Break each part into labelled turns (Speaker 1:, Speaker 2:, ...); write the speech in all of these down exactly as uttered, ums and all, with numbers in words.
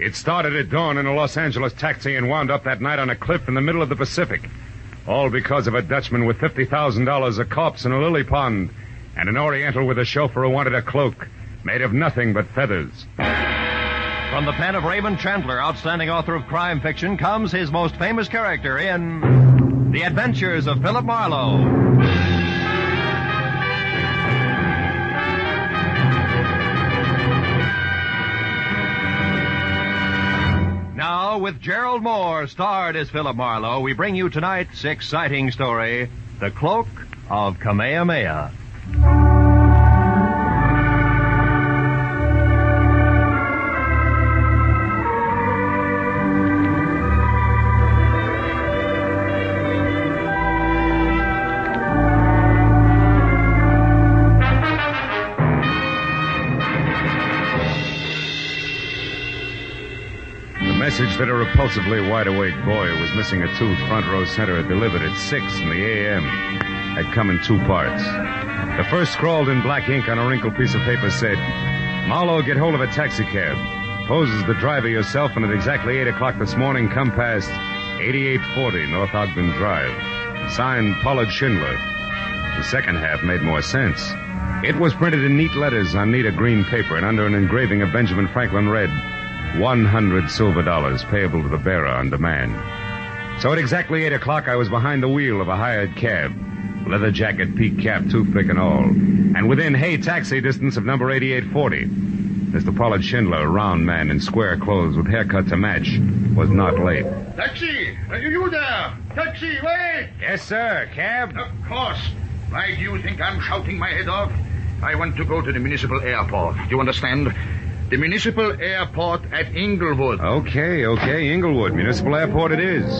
Speaker 1: It started at dawn in a Los Angeles taxi and wound up that night on a cliff in the middle of the Pacific. All because of a Dutchman with fifty thousand dollars, a corpse in a lily pond, and an Oriental with a chauffeur who wanted a cloak made of nothing but feathers.
Speaker 2: From the pen of Raymond Chandler, outstanding author of crime fiction, comes his most famous character in The Adventures of Philip Marlowe. Now, with Gerald Moore starred as Philip Marlowe, we bring you tonight's exciting story, The Cloak of Kamehameha.
Speaker 1: Message that a repulsively wide-awake boy who was missing a tooth front row center had delivered at six in the A M had come in two parts. The first, scrawled in black ink on a wrinkled piece of paper, said, Marlowe, get hold of a taxicab. Pose as the driver yourself, and at exactly eight o'clock this morning, come past eighty-eight forty North Ogden Drive. Signed, Pollard Schindler. The second half made more sense. It was printed in neat letters on neat green paper, and under an engraving of Benjamin Franklin read, One hundred silver dollars payable to the bearer on demand. So at exactly eight o'clock, I was behind the wheel of a hired cab. Leather jacket, peak cap, toothpick and all. And within Hay taxi distance of number eighty-eight forty. Mister Pollard Schindler, a round man in square clothes with haircut to match, was not late.
Speaker 3: Taxi! Are you there? Taxi, wait!
Speaker 1: Yes, sir. Cab?
Speaker 3: Of course. Why do you think I'm shouting my head off? I want to go to the municipal airport. Do you understand? The municipal airport at Inglewood.
Speaker 1: Okay, okay, Inglewood. Municipal airport it is.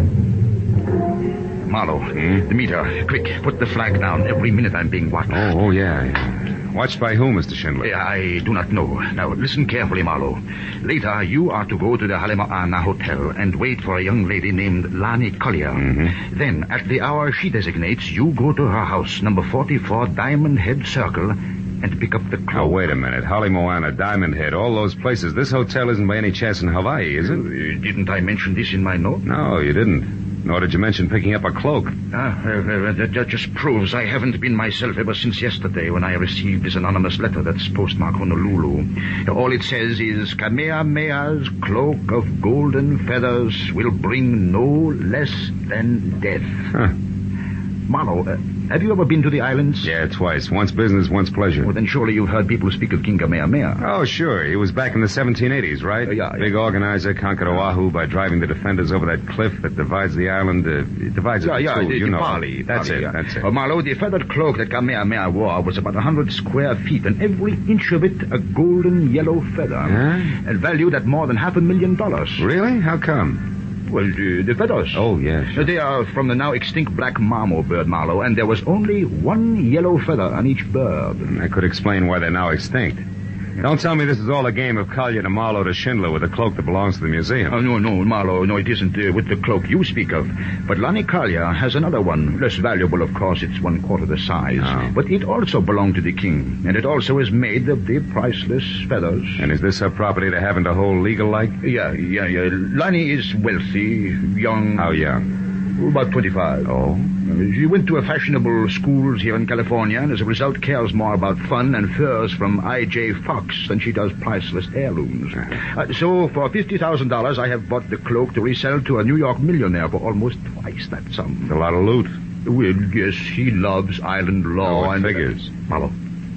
Speaker 3: Marlowe, hmm? The meter. Quick, put the flag down. Every minute I'm being watched.
Speaker 1: Oh, oh, yeah, yeah. Watched by whom, Mister Schindler?
Speaker 3: I do not know. Now, listen carefully, Marlowe. Later, you are to go to the Halemoana Hotel and wait for a young lady named Lani Collier.
Speaker 1: Mm-hmm.
Speaker 3: Then, at the hour she designates, you go to her house, number forty-four Diamond Head Circle, and pick up the cloak.
Speaker 1: Oh, wait a minute. Holly Moana, Diamond Head, all those places. This hotel isn't by any chance in Hawaii, is it?
Speaker 3: Uh, didn't I mention this in my note?
Speaker 1: No, you didn't. Nor did you mention picking up a cloak.
Speaker 3: Ah, uh, uh, that, that just proves I haven't been myself ever since yesterday when I received this anonymous letter that's postmarked Honolulu. All it says is, Kamehameha's cloak of golden feathers will bring no less than death.
Speaker 1: Huh.
Speaker 3: Marlowe, uh, have you ever been to the islands?
Speaker 1: Yeah, twice. Once business, once pleasure.
Speaker 3: Well, then surely you've heard people speak of King Kamehameha.
Speaker 1: Oh, sure. He was back in the seventeen eighties, right?
Speaker 3: Uh, yeah,
Speaker 1: Big
Speaker 3: yeah.
Speaker 1: organizer, conquered Oahu by driving the defenders over that cliff that divides the island. Uh, it divides it
Speaker 3: Yeah,
Speaker 1: in
Speaker 3: yeah,
Speaker 1: two,
Speaker 3: the,
Speaker 1: you
Speaker 3: the
Speaker 1: know.
Speaker 3: Pali.
Speaker 1: That's
Speaker 3: Pali,
Speaker 1: it,
Speaker 3: yeah.
Speaker 1: that's it.
Speaker 3: Uh, Marlowe, the feathered cloak that Kamehameha wore was about a hundred square feet, and every inch of it a golden yellow feather.
Speaker 1: Huh?
Speaker 3: And valued at more than half a million dollars.
Speaker 1: Really? How come?
Speaker 3: Well, the, the feathers.
Speaker 1: Oh, yeah, sure.
Speaker 3: They are from the now extinct black marmot bird, Marlowe, and there was only one yellow feather on each bird.
Speaker 1: That could explain why they're now extinct. Don't tell me this is all a game of Collier to Marlowe to Schindler with a cloak that belongs to the museum.
Speaker 3: Oh, no, no, Marlowe, no, it isn't uh, with the cloak you speak of. But Lani Collier has another one. Less valuable, of course, it's one quarter the size.
Speaker 1: Oh.
Speaker 3: But it also belonged to the king, and it also is made of the priceless feathers.
Speaker 1: And is this her property to have and to hold legal-like?
Speaker 3: Yeah, yeah, yeah. Lani is wealthy, young.
Speaker 1: How young?
Speaker 3: About twenty-five.
Speaker 1: Oh?
Speaker 3: She went to a fashionable schools here in California, and as a result cares more about fun and furs from I J Fox than she does priceless heirlooms. Uh, so, for fifty thousand dollars, I have bought the cloak to resell to a New York millionaire for almost twice that sum.
Speaker 1: It's a lot of loot.
Speaker 3: Well, yes, he loves island law.
Speaker 1: Oh, it
Speaker 3: and
Speaker 1: figures.
Speaker 3: Uh, Marlowe,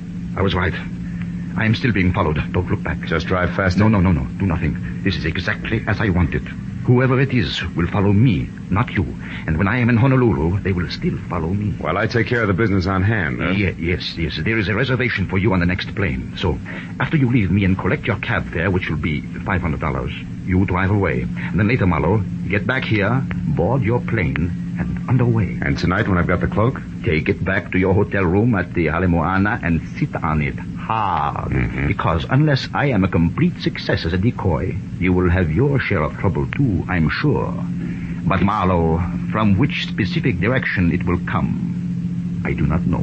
Speaker 3: I was right. I am still being followed. Don't look back.
Speaker 1: Just drive faster?
Speaker 3: No, no, no, no. Do nothing. This is exactly as I want it. Whoever it is will follow me, not you. And when I am in Honolulu, they will still follow me.
Speaker 1: Well, I take care of the business on hand, huh?
Speaker 3: Yeah, yes, yes. There is a reservation for you on the next plane. So, after you leave me and collect your cab fare, which will be five hundred dollars, you drive away. And then later, Marlowe, get back here, board your plane, and underway.
Speaker 1: And tonight, when I've got the cloak?
Speaker 3: Take it back to your hotel room at the Halemoana and sit on it hard.
Speaker 1: Mm-hmm.
Speaker 3: Because unless I am a complete success as a decoy, you will have your share of trouble too, I'm sure. But Marlowe, from which specific direction it will come, I do not know.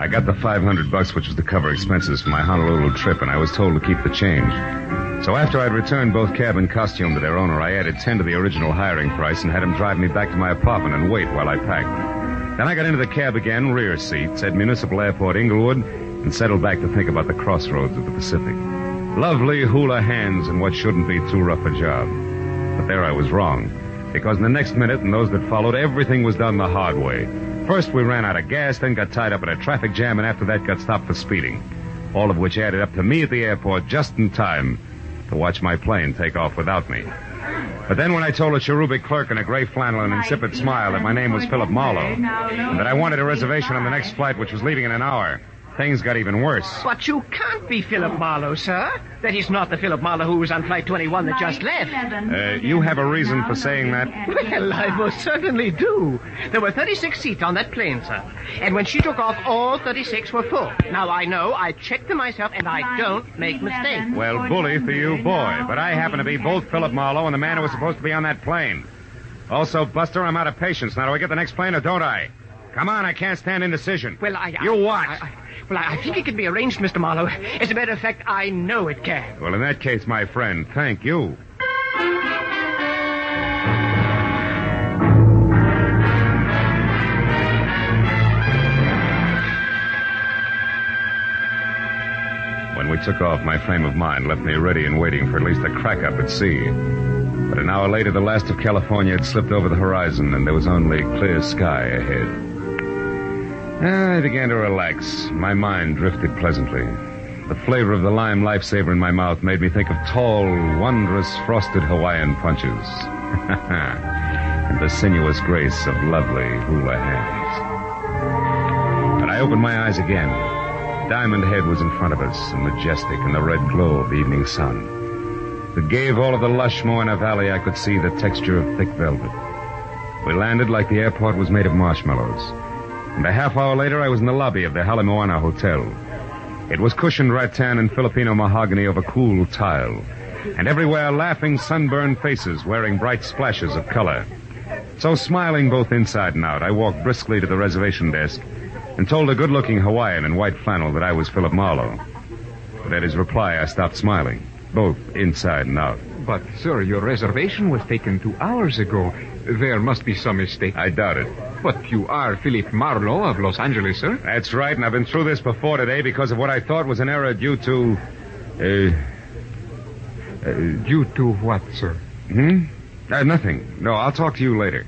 Speaker 1: I got the five hundred bucks, which was to cover expenses for my Honolulu trip, and I was told to keep the change. So after I'd returned both cab and costume to their owner, I added ten to the original hiring price and had him drive me back to my apartment and wait while I packed. Then I got into the cab again, rear seat, said Municipal Airport, Inglewood, and settled back to think about the crossroads of the Pacific. Lovely hula hands and what shouldn't be too rough a job. But there I was wrong, because in the next minute and those that followed, everything was done the hard way. First, we ran out of gas, then got tied up in a traffic jam, and after that got stopped for speeding. All of which added up to me at the airport just in time to watch my plane take off without me. But then when I told a cherubic clerk in a gray flannel and insipid smile that my name was Philip Marlowe, and that I wanted a reservation on the next flight, which was leaving in an hour, things got even worse.
Speaker 4: But you can't be Philip Marlowe, sir. That is not the Philip Marlowe who was on Flight twenty-one that just left.
Speaker 1: Uh, you have a reason for saying that?
Speaker 4: Well, I most certainly do. There were thirty-six seats on that plane, sir. And when she took off, all thirty-six were full. Now, I know, I checked them myself, and I don't make mistakes.
Speaker 1: Well, bully for you, boy. But I happen to be both Philip Marlowe and the man who was supposed to be on that plane. Also, Buster, I'm out of patience. Now, do I get the next plane or don't I? Come on, I can't stand indecision.
Speaker 4: Well, I... I
Speaker 1: you what?
Speaker 4: I, I, well, I think it can be arranged, Mister Marlowe. As a matter of fact, I know it can.
Speaker 1: Well, in that case, my friend, thank you. When we took off, my frame of mind left me ready and waiting for at least a crack up at sea. But an hour later, the last of California had slipped over the horizon, and there was only clear sky ahead. I began to relax. My mind drifted pleasantly. The flavor of the lime lifesaver in my mouth made me think of tall, wondrous, frosted Hawaiian punches. And the sinuous grace of lovely hula hands. And I opened my eyes again. Diamond Head was in front of us, majestic in the red glow of the evening sun. It gave all of the lush Moana Valley I could see the texture of thick velvet. We landed like the airport was made of marshmallows. And a half hour later, I was in the lobby of the Hala Moana Hotel. It was cushioned rattan and Filipino mahogany over cool tile. And everywhere, laughing, sunburned faces wearing bright splashes of color. So, smiling both inside and out, I walked briskly to the reservation desk and told a good-looking Hawaiian in white flannel that I was Philip Marlowe. But at his reply, I stopped smiling, both inside and out.
Speaker 5: But, sir, your reservation was taken two hours ago. There must be some mistake.
Speaker 1: I doubt it.
Speaker 5: But you are Philip Marlowe of Los Angeles, sir?
Speaker 1: That's right, and I've been through this before today because of what I thought was an error due to... Uh,
Speaker 5: uh, due to what, sir?
Speaker 1: Hmm? Uh, nothing. No, I'll talk to you later.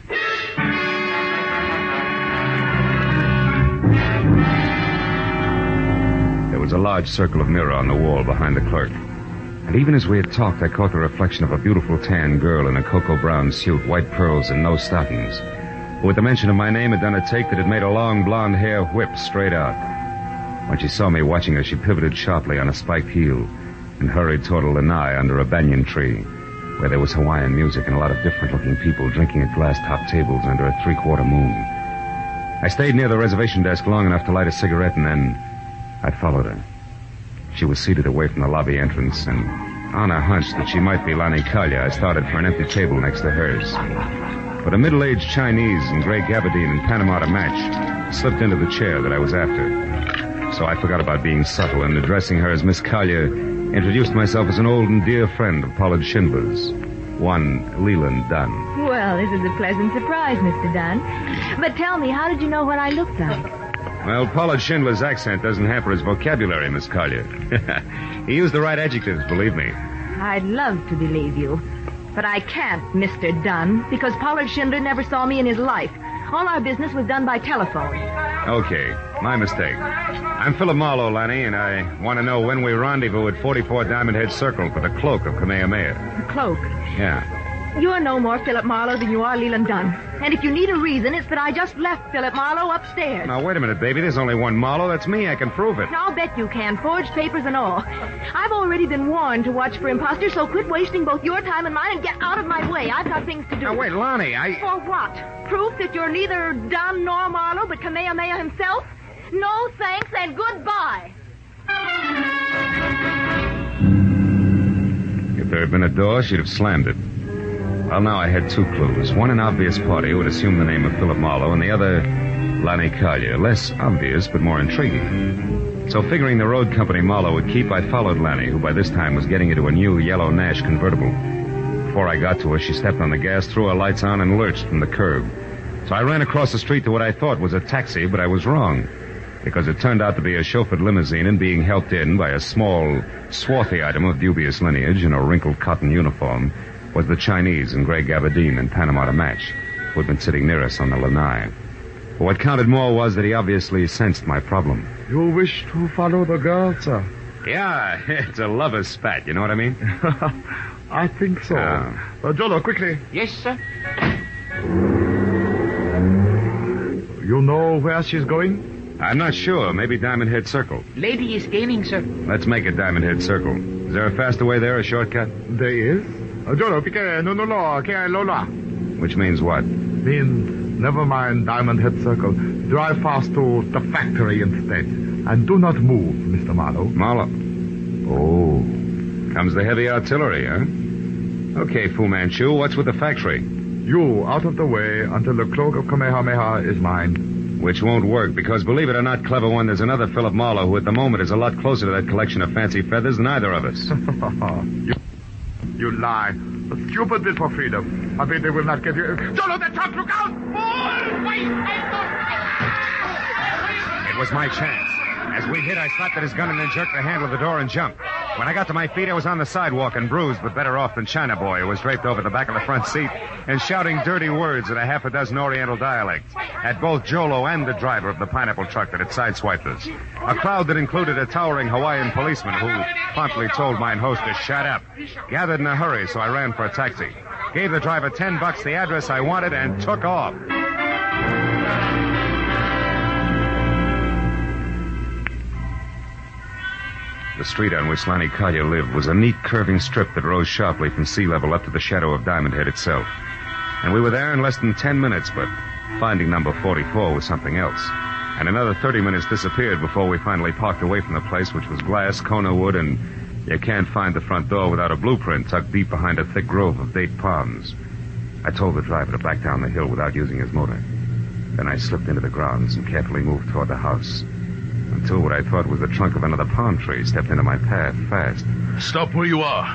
Speaker 1: There was a large circle of mirror on the wall behind the clerk. And even as we had talked, I caught the reflection of a beautiful tan girl in a cocoa brown suit, white pearls, and no stockings, who at the mention of my name had done a take that had made her long blonde hair whip straight out. When she saw me watching her, she pivoted sharply on a spiked heel and hurried toward a lanai under a banyan tree, where there was Hawaiian music and a lot of different-looking people drinking at glass-topped tables under a three-quarter moon. I stayed near the reservation desk long enough to light a cigarette, and then I followed her. She was seated away from the lobby entrance, and on a hunch that she might be Lani Kalia, I started for an empty table next to hers. But a middle-aged Chinese in gray gabardine and Panama to match slipped into the chair that I was after. So I forgot about being subtle, and addressing her as Miss Kalia, introduced myself as an old and dear friend of Pollard Schindler's, one Leland Dunn.
Speaker 6: Well, this is a pleasant surprise, Mister Dunn. But tell me, how did you know what I looked like?
Speaker 1: Well, Pollard Schindler's accent doesn't hamper his vocabulary, Miss Collier. He used the right adjectives, believe me.
Speaker 6: I'd love to believe you. But I can't, Mister Dunn, because Pollard Schindler never saw me in his life. All our business was done by telephone.
Speaker 1: Okay, my mistake. I'm Philip Marlowe, Lanny, and I want to know when we rendezvous at forty-four Diamond Head Circle for the cloak of Kamehameha.
Speaker 6: The cloak?
Speaker 1: Yeah.
Speaker 6: You're no more Philip Marlowe than you are Leland Dunn. And if you need a reason, it's that I just left Philip Marlowe upstairs.
Speaker 1: Now, wait a minute, baby. There's only one Marlowe. That's me. I can prove it.
Speaker 6: I'll bet you can. Forged papers and all. I've already been warned to watch for imposters, so quit wasting both your time and mine and get out of my way. I've got things to do.
Speaker 1: Now, wait, Lonnie, I...
Speaker 6: For what? Proof that you're neither Dunn nor Marlowe, but Kamehameha himself? No thanks and goodbye.
Speaker 1: If there had been a door, she'd have slammed it. Well, now I had two clues. One, an obvious party who would assume the name of Philip Marlowe, and the other, Lanny Collier. Less obvious, but more intriguing. So figuring the road company Marlowe would keep, I followed Lanny, who by this time was getting into a new yellow Nash convertible. Before I got to her, she stepped on the gas, threw her lights on, and lurched from the curb. So I ran across the street to what I thought was a taxi, but I was wrong, because it turned out to be a chauffeured limousine and being helped in by a small, swarthy item of dubious lineage in a wrinkled cotton uniform was the Chinese in gray gabardine and Panama to match, who had been sitting near us on the lanai. But what counted more was that he obviously sensed my problem.
Speaker 7: You wish to follow the girl, sir?
Speaker 1: Yeah, it's a lover's spat, you know what I mean?
Speaker 7: I think so.
Speaker 1: Uh,
Speaker 7: uh, Jolo, quickly.
Speaker 4: Yes, sir.
Speaker 7: You know where she's going?
Speaker 1: I'm not sure. Maybe Diamond Head Circle.
Speaker 4: Lady is gaining, sir.
Speaker 1: Let's make it Diamond Head Circle. Is there a faster way there, a shortcut?
Speaker 7: There is. Uh, Jolo, pique no no no, que lola.
Speaker 1: Which means what?
Speaker 7: Means never mind Diamond Head Circle. Drive fast to the factory instead. And do not move, Mister Marlowe.
Speaker 1: Marlowe. Oh. Comes the heavy artillery, huh? Okay, Fu Manchu, what's with the factory?
Speaker 7: You out of the way until the cloak of Kamehameha is mine.
Speaker 1: Which won't work, because believe it or not, clever one, there's another Philip Marlowe who at the moment is a lot closer to that collection of fancy feathers than either of us.
Speaker 7: you, you lie. A stupid bit for freedom. I bet they will not get you. Jolo, that truck, look out!
Speaker 1: It was my chance. As we hit, I slapped at his gun and then jerked the handle of the door and jumped. When I got to my feet, I was on the sidewalk and bruised, but better off than China Boy, who was draped over the back of the front seat and shouting dirty words in a half a dozen Oriental dialects at both Jolo and the driver of the pineapple truck that had sideswiped us. A crowd that included a towering Hawaiian policeman who promptly told mine host to shut up. Gathered in a hurry, so I ran for a taxi. Gave the driver ten bucks, the address I wanted, and took off. The street on which Lanny Collier lived was a neat curving strip that rose sharply from sea level up to the shadow of Diamond Head itself. And we were there in less than ten minutes, but finding number forty-four was something else. And another thirty minutes disappeared before we finally parked away from the place, which was glass, Kona wood, and you can't find the front door without a blueprint tucked deep behind a thick grove of date palms. I told the driver to back down the hill without using his motor. Then I slipped into the grounds and carefully moved toward the house, until what I thought was the trunk of another palm tree stepped into my path fast.
Speaker 8: Stop where you are.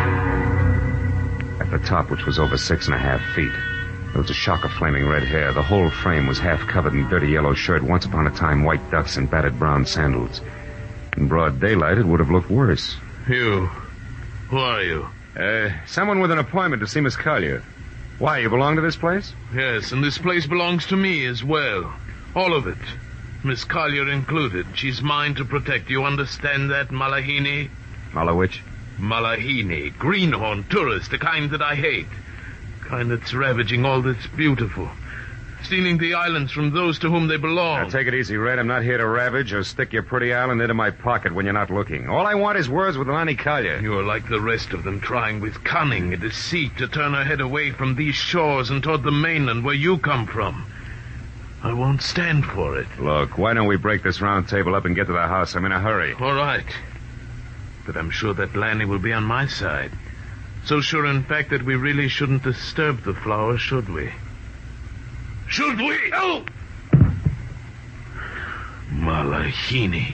Speaker 1: At the top, which was over six and a half feet, there was a shock of flaming red hair. The whole frame was half covered in dirty yellow shirt, once upon a time white ducks and battered brown sandals. In broad daylight, it would have looked worse.
Speaker 8: You. Who are you?
Speaker 1: Uh, someone with an appointment to see Miss Collier. Why, you belong to this place?
Speaker 8: Yes, and this place belongs to me as well. All of it. Miss Collier included. She's mine to protect. You understand that, Malahini?
Speaker 1: Malawich?
Speaker 8: Malahini. Greenhorn tourist, the kind that I hate. Kind that's ravaging all that's beautiful. Stealing the islands from those to whom they belong.
Speaker 1: Now, take it easy, Red. I'm not here to ravage or stick your pretty island into my pocket when you're not looking. All I want is words with Lanny Collier.
Speaker 8: You're like the rest of them, trying with cunning and deceit to turn her head away from these shores and toward the mainland where you come from. I won't stand for it.
Speaker 1: Look, why don't we break this round table up and get to the house? I'm in a hurry.
Speaker 8: All right. But I'm sure that Lanny will be on my side. So sure, in fact, that we really shouldn't disturb the flower, should we? Should we? Oh! Malahini.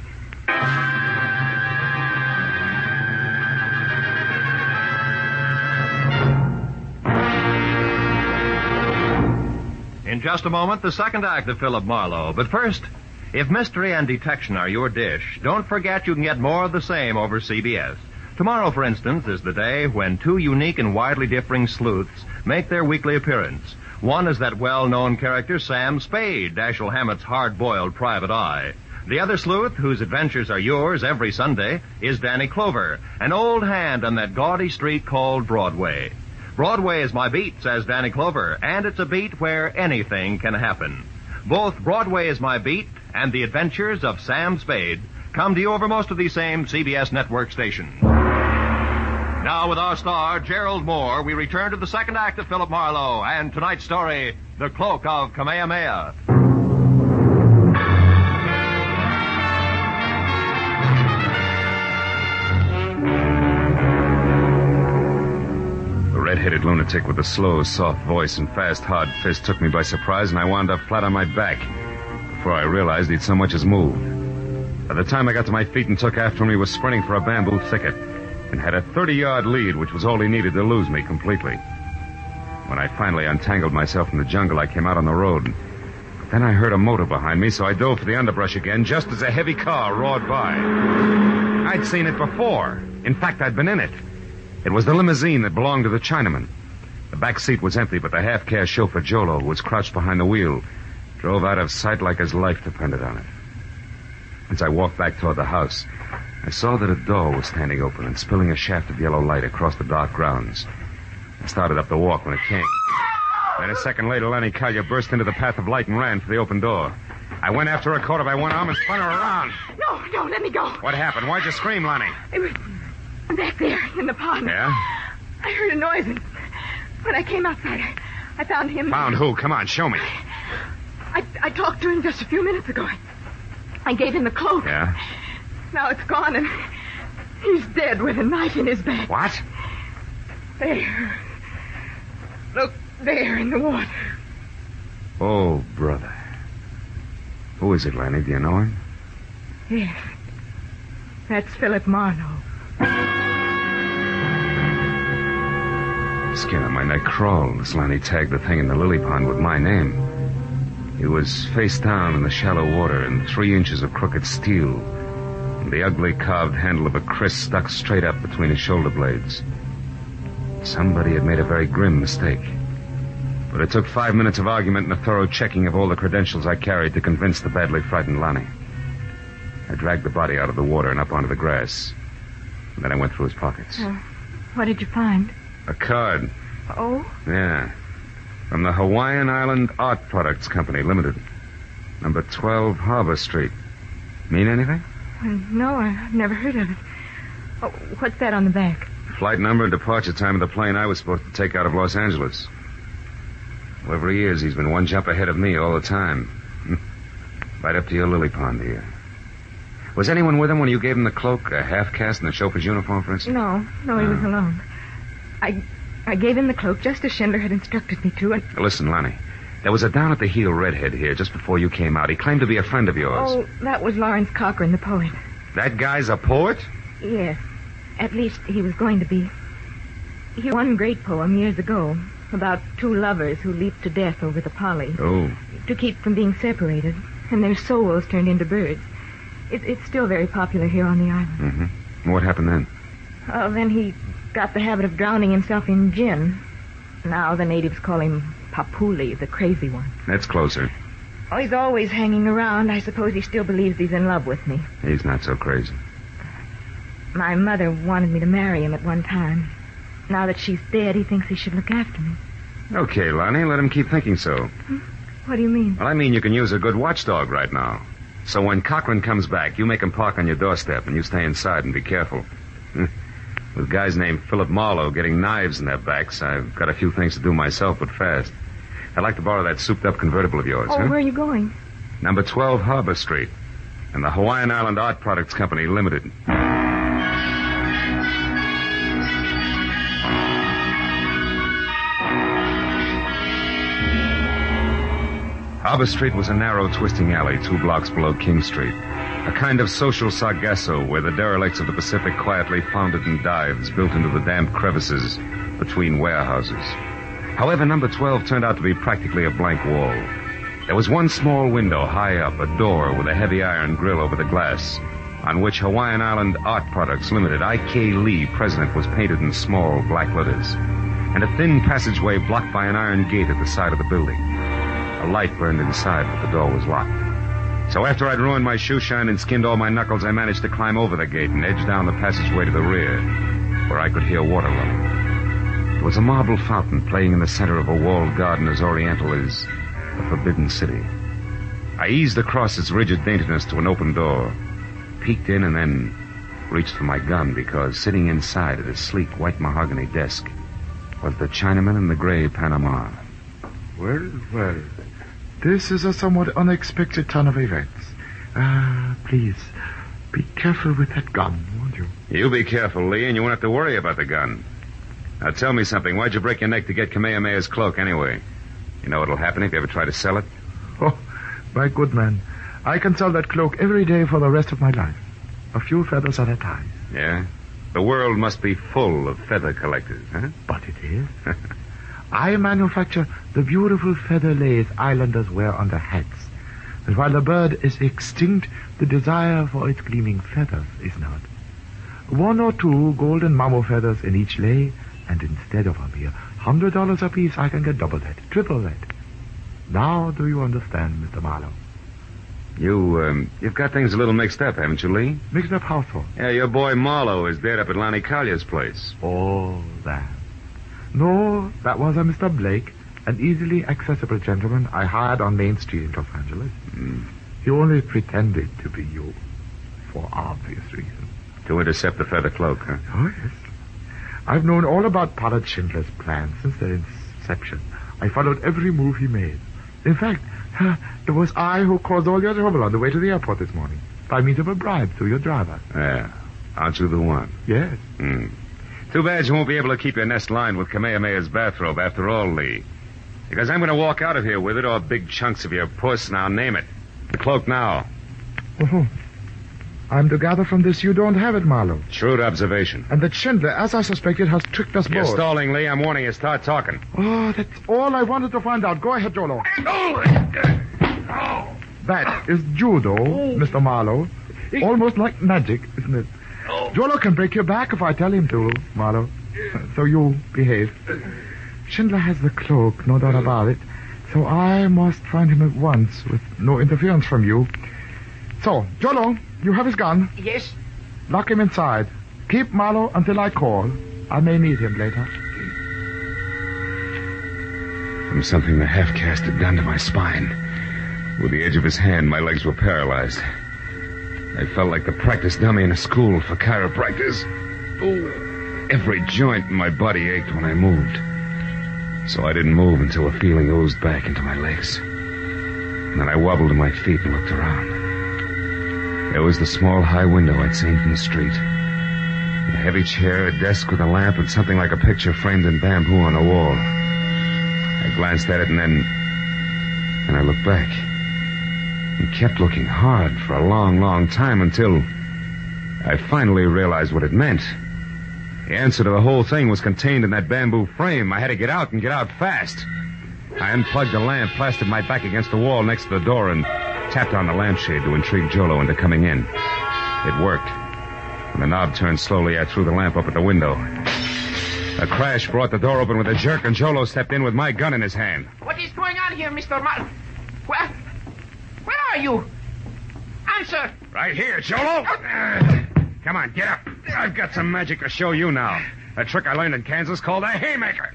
Speaker 2: In just a moment, the second act of Philip Marlowe. But first, if mystery and detection are your dish, don't forget you can get more of the same over C B S. Tomorrow, for instance, is the day when two unique and widely differing sleuths make their weekly appearance. One is that well-known character, Sam Spade, Dashiell Hammett's hard-boiled private eye. The other sleuth, whose adventures are yours every Sunday, is Danny Clover, an old hand on that gaudy street called Broadway. Broadway is my beat, says Danny Clover, and it's a beat where anything can happen. Both Broadway is my beat and the adventures of Sam Spade come to you over most of these same C B S network stations. Now, with our star, Gerald Moore, we return to the second act of Philip Marlowe and tonight's story, The Cloak of Kamehameha.
Speaker 1: red-headed lunatic with a slow, soft voice and fast, hard fist took me by surprise, and I wound up flat on my back before I realized he'd so much as moved. By the time I got to my feet and took after him, he was sprinting for a bamboo thicket and had a thirty-yard lead, which was all he needed to lose me completely. When I finally untangled myself from the jungle, I came out on the road. Then I heard a motor behind me, so I dove for the underbrush again just as a heavy car roared by. I'd seen it before. In fact, I'd been in it. It was the limousine that belonged to the Chinaman. The back seat was empty, but the half-caste chauffeur, Jolo, who was crouched behind the wheel, drove out of sight like his life depended on it. As I walked back toward the house, I saw that a door was standing open and spilling a shaft of yellow light across the dark grounds. I started up the walk when it came. Then a second later, Lenny Collier burst into the path of light and ran for the open door. I went after her, caught her by one arm, and spun her around.
Speaker 6: No, no, let me go.
Speaker 1: What happened? Why'd you scream, Lenny?
Speaker 6: It was back there in the pond.
Speaker 1: Yeah?
Speaker 6: I heard a noise, and when I came outside, I, I found him.
Speaker 1: Found who? Come on, show me.
Speaker 6: I, I talked to him just a few minutes ago. I, I gave him the cloak.
Speaker 1: Yeah?
Speaker 6: Now it's gone, and he's dead with a knife in his back.
Speaker 1: What?
Speaker 6: There. Look, there in the water.
Speaker 1: Oh, brother. Who is it, Lenny? Do you know him?
Speaker 6: Yes. That's Philip Marlowe.
Speaker 1: Skin on my neck crawled as Lenny tagged the thing in the lily pond with my name. He was face down in the shallow water and three inches of crooked steel, and the ugly carved handle of a kris stuck straight up between his shoulder blades. Somebody had made a very grim mistake. But it took five minutes of argument and a thorough checking of all the credentials I carried to convince the badly frightened Lonnie. I dragged the body out of the water and up onto the grass. And then I went through his pockets.
Speaker 6: Uh, what did you find?
Speaker 1: A card.
Speaker 6: Oh?
Speaker 1: Yeah. From the Hawaiian Island Art Products Company, Limited. Number twelve Harbor Street. Mean anything?
Speaker 6: Uh, no, I've never heard of it. Oh, what's that on the back?
Speaker 1: Flight number and departure time of the plane I was supposed to take out of Los Angeles. Whoever he is, he's been one jump ahead of me all the time. Right up to your lily pond here. Was anyone with him when you gave him the cloak, a half-caste, and the chauffeur's uniform, for instance?
Speaker 6: No, no, he
Speaker 1: No.
Speaker 6: was alone. I I gave him the cloak just as Schindler had instructed me to, and...
Speaker 1: Listen, Lonnie. There was a down-at-the-heel redhead here just before you came out. He claimed to be a friend of yours.
Speaker 6: Oh, that was Lawrence Cochran, the poet.
Speaker 1: That guy's a poet?
Speaker 6: Yes. At least he was going to be. He wrote one great poem years ago about two lovers who leaped to death over the Polly
Speaker 1: Oh.
Speaker 6: to keep from being separated, and their souls turned into birds. It, it's still very popular here on the island.
Speaker 1: Mm-hmm. What happened then?
Speaker 6: Well, then he got the habit of drowning himself in gin. Now the natives call him Papuli, the crazy one.
Speaker 1: That's closer.
Speaker 6: Oh, he's always hanging around. I suppose he still believes he's in love with me.
Speaker 1: He's not so crazy.
Speaker 6: My mother wanted me to marry him at one time. Now that she's dead, he thinks he should look after me.
Speaker 1: Okay, Lonnie, let him keep thinking so.
Speaker 6: What do you mean?
Speaker 1: Well, I mean you can use a good watchdog right now. So when Cochran comes back, you make him park on your doorstep, and you stay inside and be careful. With guys named Philip Marlowe getting knives in their backs, I've got a few things to do myself, but fast. I'd like to borrow that souped-up convertible of yours,
Speaker 6: Oh,
Speaker 1: huh?
Speaker 6: where are you going?
Speaker 1: Number twelve Harbor Street, and the Hawaiian Island Art Products Company, Limited. Harbor Street was a narrow, twisting alley two blocks below King Street. A kind of social sargasso where the derelicts of the Pacific quietly foundered in dives built into the damp crevices between warehouses. However, number twelve turned out to be practically a blank wall. There was one small window high up, a door with a heavy iron grill over the glass, on which Hawaiian Island Art Products Limited, I K. Lee, President, was painted in small black letters, and a thin passageway blocked by an iron gate at the side of the building. A light burned inside, but the door was locked. So after I'd ruined my shoe shine and skinned all my knuckles, I managed to climb over the gate and edge down the passageway to the rear, where I could hear water running. There was a marble fountain playing in the center of a walled garden as oriental as the Forbidden City. I eased across its rigid daintiness to an open door, peeked in, and then reached for my gun because sitting inside at a sleek white mahogany desk was the Chinaman in the gray Panama.
Speaker 7: Well, well. This is a somewhat unexpected turn of events. Ah, please, be careful with that gun, won't you?
Speaker 1: You be careful, Lee, and you won't have to worry about the gun. Now tell me something. Why'd you break your neck to get Kamehameha's cloak anyway? You know what'll happen if you ever try to sell it?
Speaker 7: Oh, my good man. I can sell that cloak every day for the rest of my life. A few feathers at a time.
Speaker 1: Yeah? The world must be full of feather collectors, huh?
Speaker 7: But it is. I manufacture the beautiful feather lace islanders wear on their hats. And while the bird is extinct, the desire for its gleaming feathers is not. One or two golden mammo feathers in each lei, and instead of a mere hundred dollars apiece, I can get double that, triple that. Now do you understand, Mister Marlowe?
Speaker 1: You, um, you've got things a little mixed up, haven't you, Lee?
Speaker 7: Mixed up how so?
Speaker 1: Yeah, your boy Marlowe is dead up at Lonnie Collier's place.
Speaker 7: Oh, that. No, that was a Mister Blake, an easily accessible gentleman I hired on Main Street in Los Angeles.
Speaker 1: Mm.
Speaker 7: He only pretended to be you, for obvious reasons.
Speaker 1: To intercept the feather cloak, huh?
Speaker 7: Oh, yes. I've known all about Pollard Schindler's plan since their inception. I followed every move he made. In fact, uh, it was I who caused all your trouble on the way to the airport this morning, by means of a bribe to your driver.
Speaker 1: Yeah. Aren't you the one?
Speaker 7: Yes.
Speaker 1: Hmm. Too bad you won't be able to keep your nest lined with Kamehameha's bathrobe after all, Lee. Because I'm going to walk out of here with it, or big chunks of your puss, now name it. The cloak now.
Speaker 7: Oh, I'm to gather from this you don't have it, Marlowe.
Speaker 1: Shrewd observation.
Speaker 7: And that Schindler, as I suspected, has tricked us
Speaker 1: You're
Speaker 7: both.
Speaker 1: stalling, Lee. I'm warning you. Start talking.
Speaker 7: Oh, that's all I wanted to find out. Go ahead, Jolo. That is judo, Mister Marlowe. Almost like magic, isn't it? Jolo can break your back if I tell him to, Marlowe. So you behave. Schindler has the cloak, no doubt about it. So I must find him at once, with no interference from you. So, Jolo, you have his gun.
Speaker 4: Yes?
Speaker 7: Lock him inside. Keep Marlowe until I call. I may need him later.
Speaker 1: From something the half-caste had done to my spine. With the edge of his hand, my legs were paralyzed. I felt like the practice dummy in a school for chiropractors. Oh, every joint in my body ached when I moved. So I didn't move until the feeling oozed back into my legs. And then I wobbled to my feet and looked around. There was the small high window I'd seen from the street. A heavy chair, a desk with a lamp, and something like a picture framed in bamboo on the wall. I glanced at it and then... and I looked back. And kept looking hard for a long, long time until I finally realized what it meant. The answer to the whole thing was contained in that bamboo frame. I had to get out and get out fast. I unplugged the lamp, plastered my back against the wall next to the door, and tapped on the lampshade to intrigue Jolo into coming in. It worked. When the knob turned slowly, I threw the lamp up at the window. A crash brought the door open with a jerk, and Jolo stepped in with my gun in his hand.
Speaker 4: What is going on here, Mister Mar... Where... Where are you? Answer!
Speaker 1: Right here, Jolo! Uh, come on, get up. I've got some magic to show you now. A trick I learned in Kansas called a haymaker.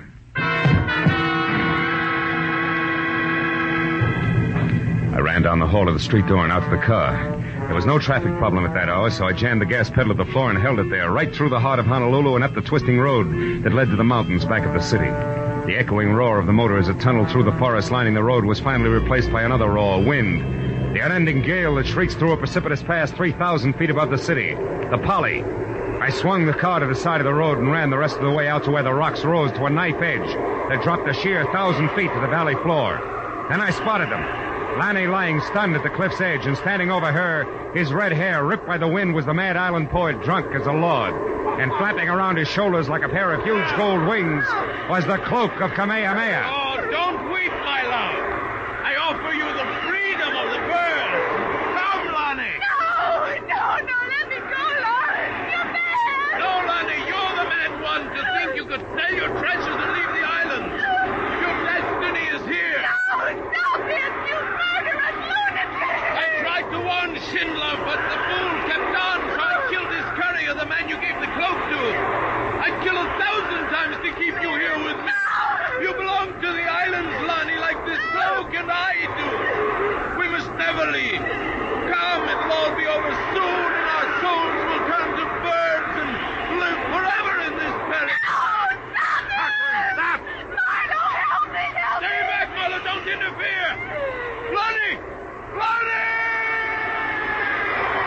Speaker 1: I ran down the hall to the street door and out to the car. There was no traffic problem at that hour, so I jammed the gas pedal to the floor and held it there, right through the heart of Honolulu and up the twisting road that led to the mountains back of the city. The echoing roar of the motor as it tunneled through the forest lining the road was finally replaced by another roar, wind. The unending gale that shrieks through a precipitous pass three thousand feet above the city. The Polly. I swung the car to the side of the road and ran the rest of the way out to where the rocks rose to a knife edge that dropped a sheer thousand feet to the valley floor. Then I spotted them. Lanny lying stunned at the cliff's edge, and standing over her, his red hair ripped by the wind, was the mad island poet drunk as a lord. And flapping around his shoulders like a pair of huge gold wings was the cloak of Kamehameha.
Speaker 8: Oh, don't weep, my love. I offer you the freedom of the bird. Come, Lonnie.
Speaker 6: No, no, no, let me go, Lawrence. You're mad.
Speaker 8: No, Lonnie, you're the mad one to think you could sell your treasures and leave the island. Your destiny is here.
Speaker 6: No, stop it, you murderous lunatic.
Speaker 8: I tried to warn Schindler, but the fool kept on, so I killed his courier, the man you gave the cloak to. I'd kill a thousand times to keep you here with me. You belong to the islands, Lonnie, like this cloak and I do. We must never leave. Come, it'll all be over soon, and our souls will turn to birds and live forever in this parish.
Speaker 6: No, stop it.
Speaker 8: Stop!
Speaker 6: Marlo, help me, help me.
Speaker 8: Stay back, Mother, don't interfere! Lonnie! Lonnie!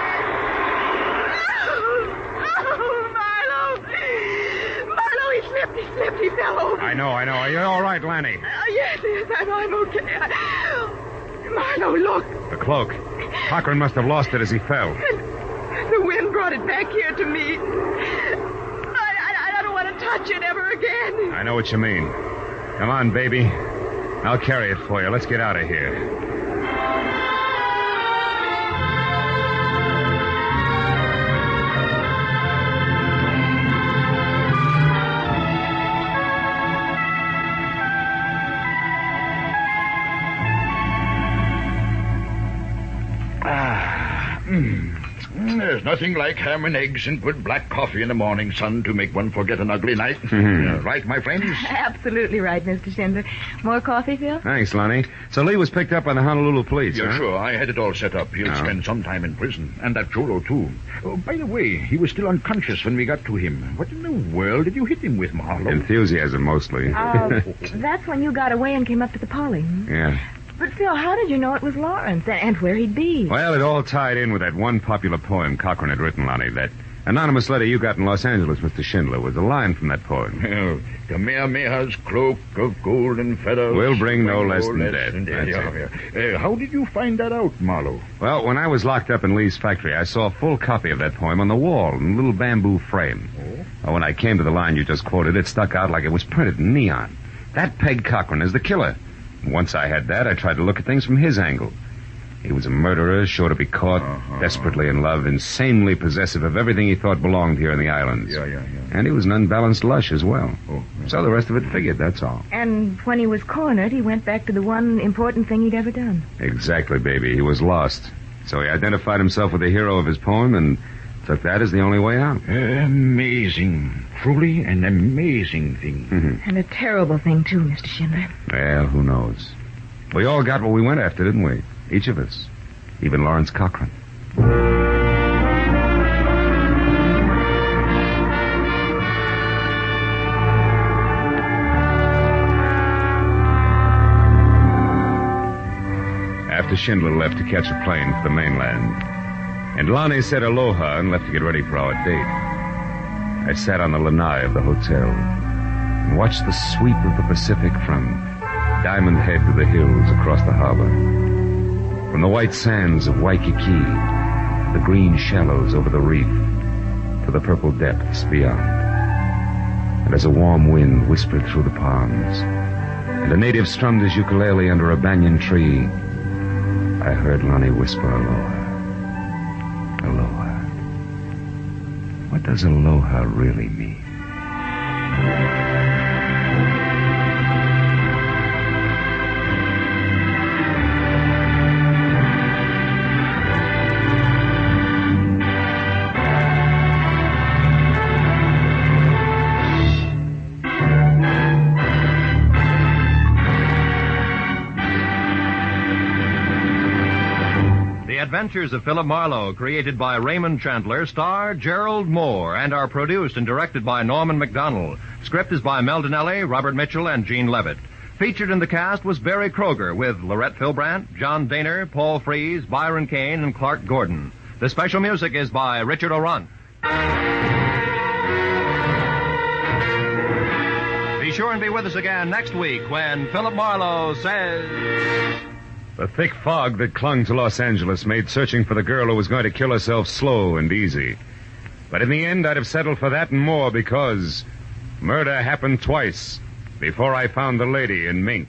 Speaker 6: Oh, Marlo. Marlo, he slipped
Speaker 1: I know, I know. Are you all right, Lanny?
Speaker 6: Uh, yes, yes, I'm, I'm okay. I... Marlowe, look.
Speaker 1: The cloak. Cochran must have lost it as he fell.
Speaker 6: The wind brought it back here to me. I, I, I don't want to touch it ever again.
Speaker 1: I know what you mean. Come on, baby. I'll carry it for you. Let's get out of here.
Speaker 3: There's nothing like ham and eggs and good black coffee in the morning, son, to make one forget an ugly night.
Speaker 1: Mm-hmm.
Speaker 3: Uh, right, my friends?
Speaker 6: Absolutely right, Mister Schindler. More coffee, Phil?
Speaker 1: Thanks, Lonnie. So Lee was picked up by the Honolulu police,
Speaker 3: Yeah,
Speaker 1: huh?
Speaker 3: sure. I had it all set up. He'll
Speaker 1: Oh.
Speaker 3: spend some time in prison. And that Cholo, too. Oh, by the way, he was still unconscious when we got to him. What in the world did you hit him with, Marlowe?
Speaker 1: Enthusiasm, mostly.
Speaker 6: Uh, that's when you got away and came up to the Polly.
Speaker 1: Yeah.
Speaker 6: But, Phil, how did you know it was Lawrence and, and where he'd be?
Speaker 1: Well, it all tied in with that one popular poem Cochran had written, Lonnie. That anonymous letter you got in Los Angeles, Mister Schindler, was a line from that poem.
Speaker 3: Oh, Kamehameha's cloak of golden feathers
Speaker 1: Will bring no less
Speaker 3: no
Speaker 1: than
Speaker 3: less
Speaker 1: death.
Speaker 3: than
Speaker 1: That's
Speaker 3: Yeah, yeah. Uh, how did you find that out, Marlowe?
Speaker 1: Well, when I was locked up in Lee's factory, I saw a full copy of that poem on the wall in a little bamboo frame.
Speaker 3: Oh?
Speaker 1: Well, when I came to the line you just quoted, it stuck out like it was printed in neon. That pegged Cochran as the killer. Once I had that, I tried to look at things from his angle. He was a murderer, sure to be caught,
Speaker 3: Uh-huh.
Speaker 1: desperately in love, insanely possessive of everything he thought belonged here in the islands.
Speaker 3: Yeah, yeah, yeah.
Speaker 1: And he was an unbalanced lush as well.
Speaker 3: Oh, yeah.
Speaker 1: So the rest of it figured, that's all.
Speaker 6: And when he was cornered, he went back to the one important thing he'd ever done.
Speaker 1: Exactly, baby. He was lost. So he identified himself with the hero of his poem and took that as the only way out.
Speaker 3: Amazing. Truly an amazing thing.
Speaker 1: Mm-hmm.
Speaker 6: And a terrible thing, too, Mister Schindler.
Speaker 1: Well, who knows? We all got what we went after, didn't we? Each of us. Even Lawrence Cochran. After Schindler left to catch a plane for the mainland, and Lonnie said aloha and left to get ready for our date, I sat on the lanai of the hotel and watched the sweep of the Pacific from Diamond Head to the hills across the harbor. From the white sands of Waikiki, the green shallows over the reef, to the purple depths beyond. And as a warm wind whispered through the palms, and a native strummed his ukulele under a banyan tree, I heard Lonnie whisper aloha. Aloha. What does aloha really mean?
Speaker 2: Adventures of Philip Marlowe, created by Raymond Chandler, star Gerald Moore, and are produced and directed by Norman McDonald. Script is by Mel Donnelly, Robert Mitchell, and Gene Levitt. Featured in the cast was Barry Kroger with Lorette Philbrandt, John Daner, Paul Frees, Byron Kane, and Clark Gordon. The special music is by Richard O'Runt. Be sure and be with us again next week when Philip Marlowe says...
Speaker 1: The thick fog that clung to Los Angeles made searching for the girl who was going to kill herself slow and easy. But in the end, I'd have settled for that and more because murder happened twice before I found the lady in mink.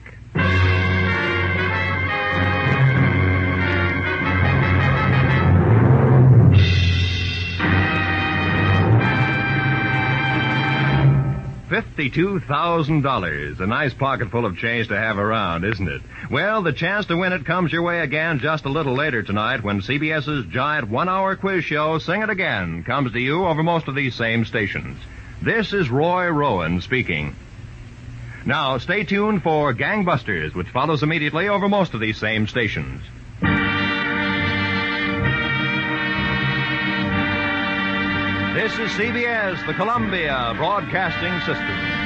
Speaker 2: fifty-two thousand dollars. A nice pocket full of change to have around, isn't it? Well, the chance to win it comes your way again just a little later tonight when CBS's giant one-hour quiz show, Sing It Again, comes to you over most of these same stations. This is Roy Rowan speaking. Now, stay tuned for Gangbusters, which follows immediately over most of these same stations. This is C B S, the Columbia Broadcasting System.